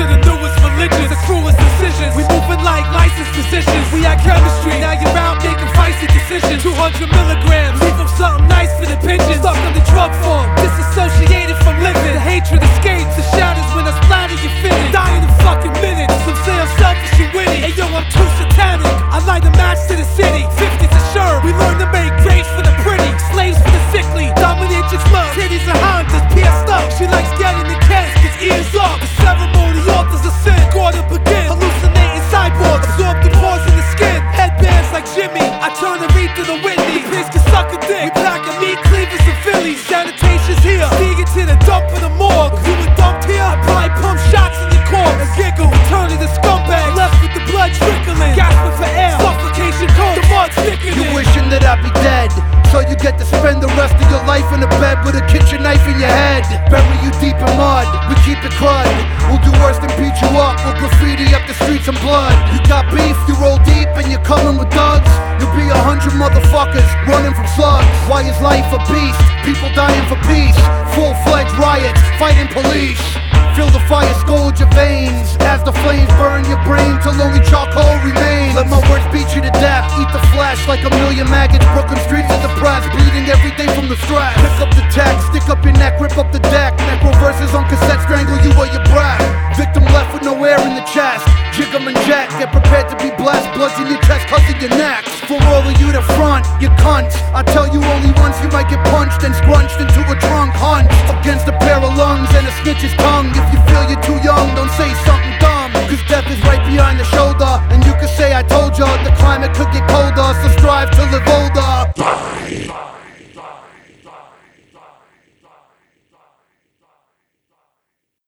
to the newest religions, the cruelest decisions. We moving like licensed physicians. We had chemistry, now you're out making feisty decisions. 200 milligrams, leave them something nice for the pigeons. Stuck on the drug form, disassociated from living. The hatred escapes, the shadows when I splatter your fitted. Dying in fucking minutes, some say I'm selfish and witty. Hey yo, I'm too satanic, I light a match to the city. 50's a shirt, we learn to make grapes for the pretty, slaves for the sickly, dominatrix love, titties and Hondas, pierced up. She likes getting the caskets, ears up. The ceremony altars a sin, God to begin. Hallucinating cyborgs, absorb the pores in the skin. Headbands like Jimmy, I turn the reed to the Whitney. The pigs can suck a dick, we packing meat cleavers and Phillies. Sanitation's here, sneaking to the dump in the morgue. If you were dumped here, I'd probably pump shots in your corpse. And giggle, turn to the scumbag, left with the blood trickling. Gasping for air, suffocation cold, the mud sticking. You wishing that I'd be dead, so you get to spend the rest of your life in a bed with a kitchen knife in your head. Bury you deep in mud, we keep it crud. We'll do worse than beat you up, we'll graffiti up the streets in blood. You got beef, you roll deep and you're coming with thugs. You'll be 100 motherfuckers running from slugs. Why is life a beast? People dying for peace. Full-fledged riots, fighting police. Feel the fire scold your veins as the flames burn your brain till only charcoal remains. Let my words beat you to death, eat the flesh like a million maggots. Brooklyn streets are depressed, bleeding every day from the stress. Pick up the text, stick up your neck, rip up the deck. Necro verses on cassette, strangle you or your breath. Victim left with no air in the chest. Jig 'em and jet, get prepared to be blessed. Bloods in your chest, cuts in your neck. For all of you to front, you cunts, I tell you only once you might get punched and scrunched into a trunk. Hunched against a pair of lungs and a snitch's tongue. If you feel you're too young, don't say something dumb, cause death is right behind the shoulder. And you could say I told ya, the climate could get colder, so strive to live